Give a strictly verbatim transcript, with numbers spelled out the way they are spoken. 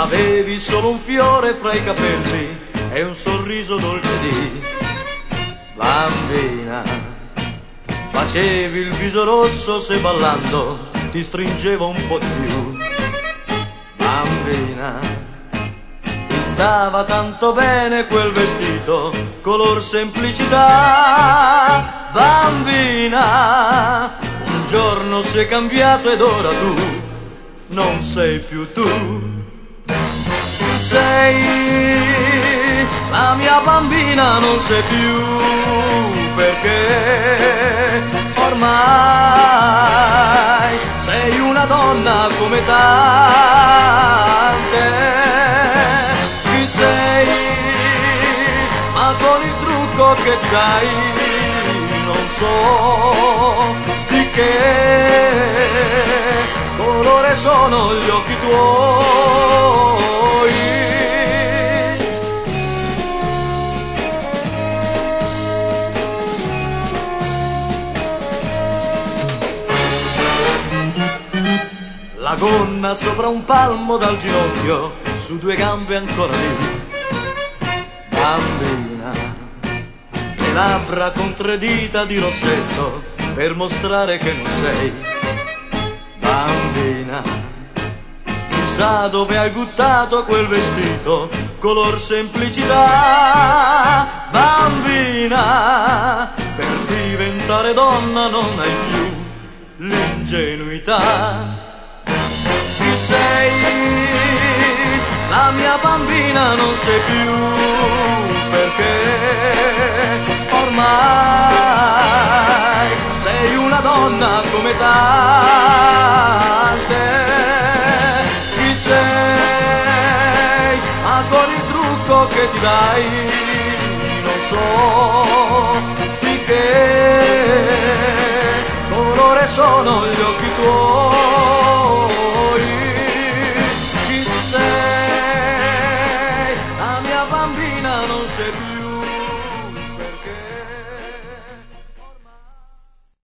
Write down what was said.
Avevi solo un fiore fra i capelli e un sorriso dolce di bambina. Facevi il viso rosso se ballando ti stringevo un po' di più. Bambina, ti stava tanto bene quel vestito, color semplicità. Bambina, un giorno sei cambiato ed ora tu non sei più tu. Sei la mia bambina, non sei più, perché ormai sei una donna come tante. Chi sei? Ma con il trucco che ti dai non so di che colore sono gli occhi tuoi. La gonna sopra un palmo dal ginocchio, su due gambe ancora lì. Bambina, le labbra con tre dita di rossetto per mostrare che non sei. Bambina, chissà dove hai buttato quel vestito, color semplicità. Bambina, per diventare donna non hai più l'ingenuità. Chi sei? La mia bambina non sei più, perché ormai sei una donna come tante. Chi sei? Ma con il trucco che ti dai non so di che colore sono gli